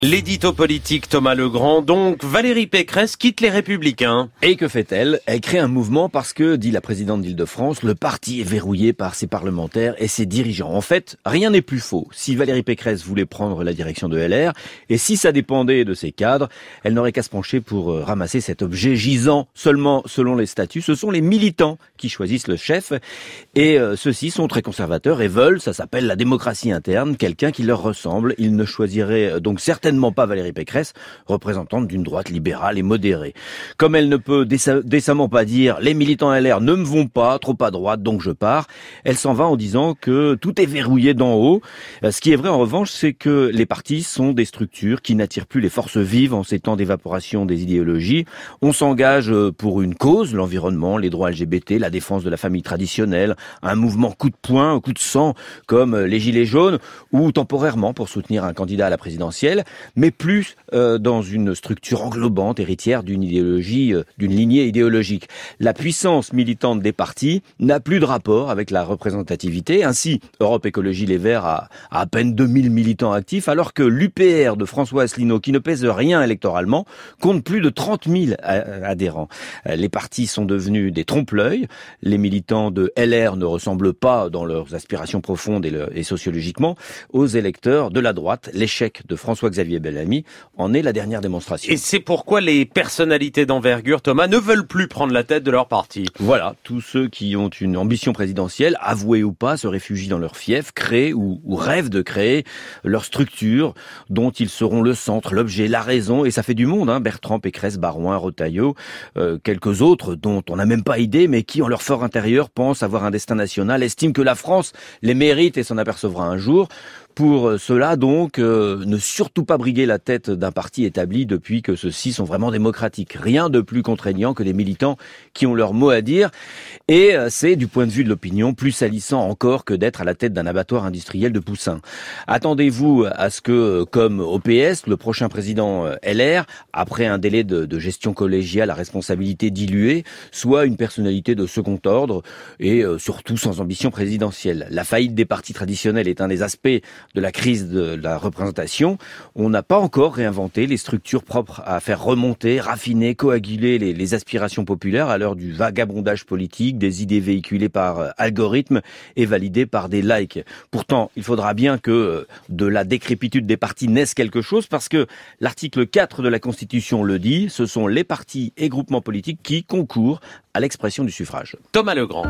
L'édito politique Thomas Legrand, donc Valérie Pécresse quitte les Républicains. Et que fait-elle ? Elle crée un mouvement parce que, dit la présidente d'Île-de-France, le parti est verrouillé par ses parlementaires et ses dirigeants. En fait, rien n'est plus faux. Si Valérie Pécresse voulait prendre la direction de LR, et si ça dépendait de ses cadres, elle n'aurait qu'à se pencher pour ramasser cet objet gisant. Seulement, selon les statuts, ce sont les militants qui choisissent le chef. Et ceux-ci sont très conservateurs et veulent, ça s'appelle la démocratie interne, quelqu'un qui leur ressemble. Ils ne choisiraient donc certainement pas Valérie Pécresse, représentante d'une droite libérale et modérée. Comme elle ne peut décemment pas dire « les militants LR ne me vont pas, trop à droite, donc je pars », elle s'en va en disant que tout est verrouillé d'en haut. Ce qui est vrai en revanche, c'est que les partis sont des structures qui n'attirent plus les forces vives en ces temps d'évaporation des idéologies. On s'engage pour une cause, l'environnement, les droits LGBT, la défense de la famille traditionnelle, un mouvement coup de poing, coup de sang, comme les Gilets jaunes, ou temporairement pour soutenir un candidat à la présidentielle, mais plus dans une structure englobante, héritière d'une idéologie, d'une lignée idéologique. La puissance militante des partis n'a plus de rapport avec la représentativité. Ainsi, Europe Écologie Les Verts a à peine 2000 militants actifs, alors que l'UPR de François Asselineau, qui ne pèse rien électoralement, compte plus de 30 000 adhérents. Les partis sont devenus des trompe-l'œil. Les militants de LR ne ressemblent pas, dans leurs aspirations profondes et sociologiquement, aux électeurs de la droite. L'échec de François-Xavier Bellamy en est la dernière démonstration. Et c'est pourquoi les personnalités d'envergure, Thomas, ne veulent plus prendre la tête de leur parti. Voilà, tous ceux qui ont une ambition présidentielle, avouée ou pas, se réfugient dans leur fief, créent ou rêvent de créer leur structure dont ils seront le centre, l'objet, la raison, et ça fait du monde, hein. Bertrand, Pécresse, Baroin, Retailleau, quelques autres dont on n'a même pas idée, mais qui en leur fort intérieur pensent avoir un destin national, estiment que la France les mérite et s'en apercevra un jour. Pour cela, donc, ne surtout pas briguer la tête d'un parti établi depuis que ceux-ci sont vraiment démocratiques. Rien de plus contraignant que des militants qui ont leur mot à dire. Et c'est, du point de vue de l'opinion, plus salissant encore que d'être à la tête d'un abattoir industriel de poussins. Attendez-vous à ce que, comme au PS, le prochain président LR, après un délai de gestion collégiale à responsabilité diluée, soit une personnalité de second ordre et surtout sans ambition présidentielle. La faillite des partis traditionnels est un des aspects de la crise de la représentation. On n'a pas encore réinventé les structures propres à faire remonter, raffiner, coaguler les aspirations populaires à l'heure du vagabondage politique, des idées véhiculées par algorithmes et validées par des likes. Pourtant, il faudra bien que de la décrépitude des partis naisse quelque chose, parce que l'article 4 de la Constitution le dit, ce sont les partis et groupements politiques qui concourent à l'expression du suffrage. Thomas Legrand.